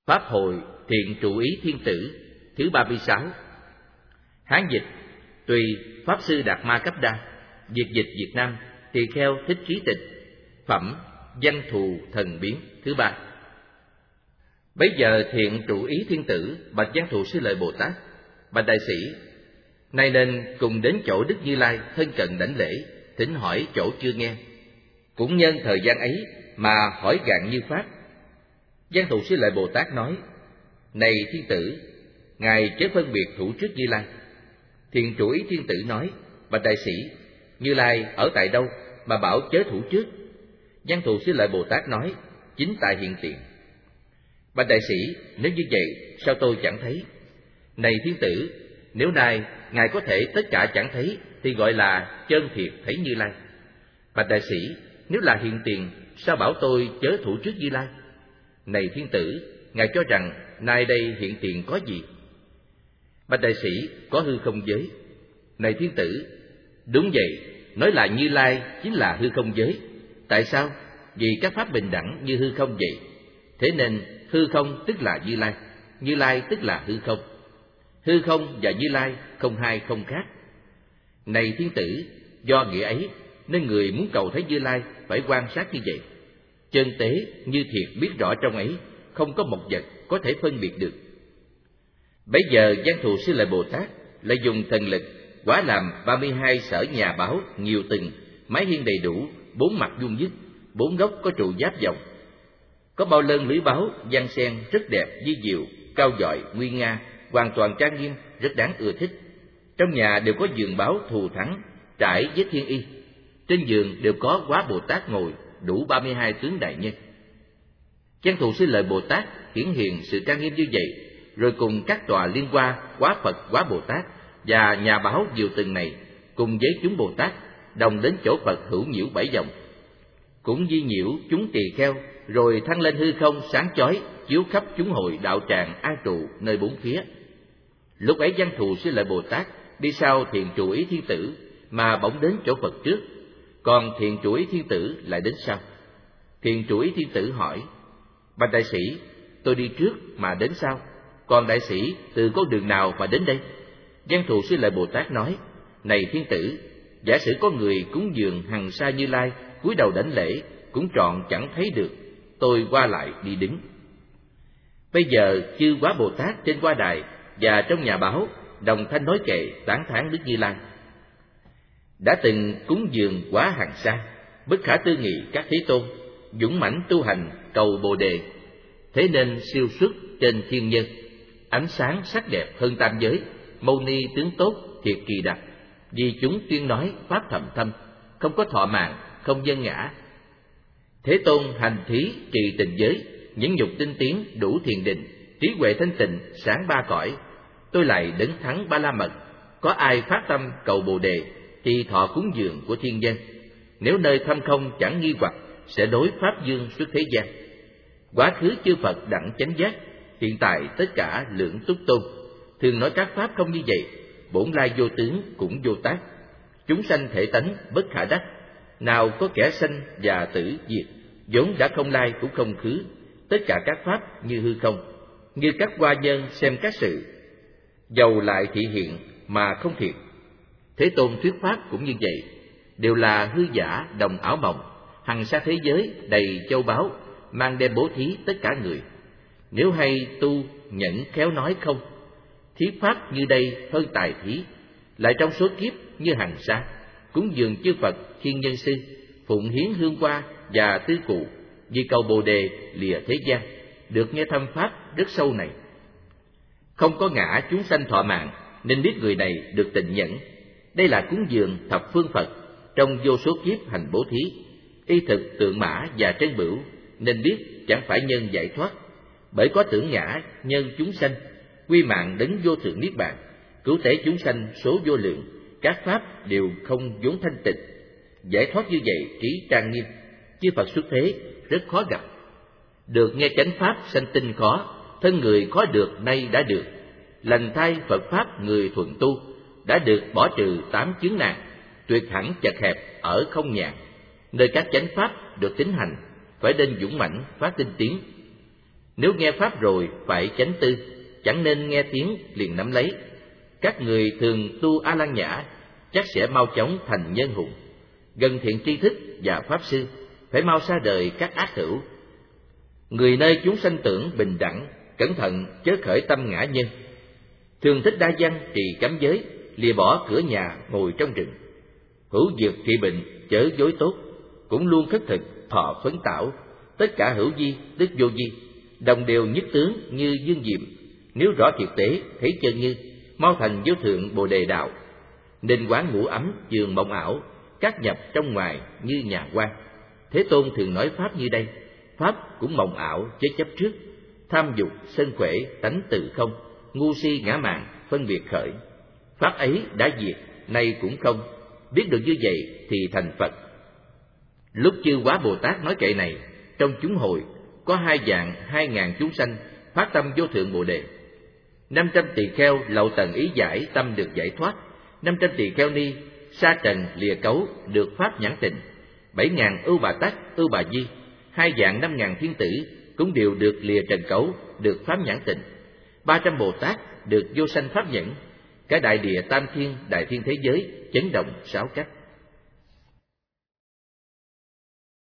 Pháp hội Thiện Trụ Ý Thiên Tử thứ 36. Hán dịch: Tùy Pháp Sư Đạt Ma Cấp Đa. Việt dịch Việt Nam: Tỳ Kheo Thích Trí Tịch. Phẩm Văn Thù Thần Biến thứ 3. Bấy giờ Thiện Trụ Ý Thiên Tử bạch Văn Thù Sư Lợi Bồ Tát: Bạch đại sĩ, nay nên cùng đến chỗ Đức Như Lai thân cận đảnh lễ, thỉnh hỏi chỗ chưa nghe. Cũng nhân thời gian ấy mà hỏi gạn như pháp. Văn Thù Sư Lợi Bồ Tát nói: Này Thiên Tử, ngài chớ phân biệt thủ trước Như Lai. Thiện Trụ Ý Thiên Tử nói: Bạch đại sĩ, Như Lai ở tại đâu mà bảo chớ thủ trước? Văn Thù Sư Lợi Bồ Tát nói: Chính tại hiện tiền. Bạch đại sĩ, nếu như vậy sao tôi chẳng thấy? Này Thiên Tử, nếu nay ngài có thể tất cả chẳng thấy thì gọi là chân thiệt thấy Như Lai. Bạch đại sĩ, nếu là hiện tiền sao bảo tôi chớ thủ trước Như Lai? Này Thiên Tử, ngài cho rằng nay đây hiện tiền có gì? Bạch đại sĩ, có hư không giới. Này Thiên Tử, đúng vậy, nói là Như Lai chính là hư không giới. Tại sao? Vì các pháp bình đẳng như hư không vậy. Thế nên hư không tức là Như Lai tức là hư không. Hư không và Như Lai không hai không khác. Này Thiên Tử, do nghĩa ấy nên người muốn cầu thấy Như Lai phải quan sát như vậy. Chân tế như thiệt biết rõ trong ấy không có một vật có thể phân biệt được. Bấy giờ Văn Thù Sư Lợi Bồ Tát lại dùng thần lực hóa làm 32 sở nhà báo nhiều tầng, mái hiên đầy đủ, 4 mặt vuông vức, 4 góc có trụ giáp vòng. Có bao lơn lưới báo giăng sen rất đẹp, vi diệu, cao dọi, nguy nga, hoàn toàn trang nghiêm, rất đáng ưa thích. Trong nhà đều có giường báo thù thắng trải với thiên y. Trên giường đều có Hóa Bồ Tát ngồi, đủ 32 tướng đại nhân. Văn Thù Sư Lợi Bồ Tát hiển hiện sự trang nghiêm như vậy, rồi cùng các tòa liên hoa Hóa Phật, Hóa Bồ Tát và nhà báo nhiều tầng này cùng với chúng Bồ Tát đồng đến chỗ Phật hữu nhiễu 7 vòng. Cũng di nhiễu chúng tỳ kheo, rồi thăng lên hư không sáng chói, chiếu khắp chúng hội đạo tràng an trụ nơi bốn phía. Lúc ấy Văn Thù Sư Lợi Bồ Tát đi sau Thiện Trụ Ý Thiên Tử mà bỗng đến chỗ Phật trước, còn Thiện Trụ Ý Thiên Tử lại đến sau. Thiện Trụ Ý Thiên Tử hỏi: Bạch đại sĩ, tôi đi trước mà đến sau, còn đại sĩ từ con đường nào mà đến đây? Văn Thù Sư Lợi Bồ Tát nói: Này Thiên Tử, giả sử có người cúng dường hằng sa Như Lai cúi đầu đảnh lễ cũng trọn chẳng thấy được, tôi qua lại đi đứng. Bây giờ chư Hóa Bồ Tát trên hoa đài và trong nhà báo đồng thanh nói kệ tán thán Đức Như Lai. Đã từng cúng dường quá hằng sa, bất khả tư nghị các Thế Tôn, dũng mãnh tu hành cầu Bồ Đề, thế nên siêu xuất trên thiên nhân, ánh sáng sắc đẹp hơn tam giới, mâu ni tướng tốt thiệt kỳ đặc. Vì chúng tuyên nói pháp thậm thâm, không có thọ mạng, không dân ngã. Thế Tôn hành thí trì tình giới, những nhục tinh tiến đủ thiền định, trí huệ thanh tịnh sáng ba cõi. Tôi lại đến thắng Ba La Mật, có ai phát tâm cầu Bồ Đề thì thọ cúng dường của thiên dân. Nếu nơi thâm không chẳng nghi hoặc, sẽ đối pháp dương xuất thế gian. Quá khứ chư Phật đẳng chánh giác, hiện tại tất cả lưỡng túc tôn. Thường nói các pháp không như vậy, bổn lai vô tướng cũng vô tác. Chúng sanh thể tánh bất khả đắc, nào có kẻ sanh và tử diệt, vốn đã không lai cũng không khứ. Tất cả các pháp như hư không, như các hoa nhân xem các sự, dầu lại thị hiện mà không thiệt. Thế Tôn thuyết pháp cũng như vậy, đều là hư giả đồng ảo mộng, hằng sa thế giới đầy châu báu, mang đem bố thí tất cả người. Nếu hay tu nhẫn khéo nói không, thí pháp như đây hơn tài thí. Lại trong số kiếp như hằng sa, cúng dường chư Phật thiên nhân sư, phụng hiến hương hoa và tư cụ, vì cầu Bồ Đề lìa thế gian, được nghe thâm pháp rất sâu này. Không có ngã chúng sanh thọ mạng, nên biết người này được tịnh nhẫn. Đây là cúng dường thập phương Phật, trong vô số kiếp hành bố thí, y thực tượng mã và trân bửu, nên biết chẳng phải nhân giải thoát. Bởi có tưởng ngã nhân chúng sanh, quy mạng đến vô thượng niết bàn, cứu tế chúng sanh số vô lượng. Các pháp đều không vốn thanh tịnh, giải thoát như vậy trí trang nghiêm. Chư Phật xuất thế rất khó gặp, được nghe chánh pháp sanh tinh khó. Thân người khó được nay đã được, lành thay Phật pháp người thuận tu. Đã được bỏ trừ 8 chướng nạn, tuyệt hẳn chật hẹp ở không nhàn. Nơi các chánh pháp được tín hành, phải nên dũng mãnh phát tinh tiến. Nếu nghe pháp rồi phải chánh tư, chẳng nên nghe tiếng liền nắm lấy. Các người thường tu A Lan Nhã chắc sẽ mau chóng thành nhân hùng, gần thiện tri thức và pháp sư, phải mau xa đời các ác hữu. Người nơi chúng sanh tưởng bình đẳng, cẩn thận chớ khởi tâm ngã nhân. Thường thích đa văn trì cấm giới, lìa bỏ cửa nhà ngồi trong rừng. Hữu dược trị bệnh chớ dối tốt, cũng luôn khất thực thọ phấn tảo. Tất cả hữu vi tức vô vi, đồng đều nhất tướng như dương diệm. Nếu rõ thiệt tế thấy chân như, mau thành vô thượng bồ đề đạo. Nên quán ngủ ấm giường mộng ảo, các nhập trong ngoài như nhà quan. Thế Tôn thường nói pháp như đây, pháp cũng mộng ảo chớ chấp trước. Tham dục sân khỏe tánh tự không, ngu si ngã mạn phân biệt khởi. Pháp ấy đã diệt, nay cũng không, biết được như vậy thì thành Phật. Lúc Chư Quá Bồ Tát nói kệ này, trong chúng hội có 2.000 chúng sanh phát tâm vô thượng bồ đề. 500 tỳ kheo lậu tần ý giải tâm được giải thoát. 500 tỳ kheo ni sa trần lìa cấu được pháp nhãn tịnh. 7.000 ưu bà tắc ưu bà di, 2 vạn 5.000 thiên tử cũng đều được lìa trần cấu được pháp nhãn tịnh. 300 Bồ Tát được vô sanh pháp nhẫn. Cả đại địa tam thiên đại thiên thế giới chấn động 6 cách.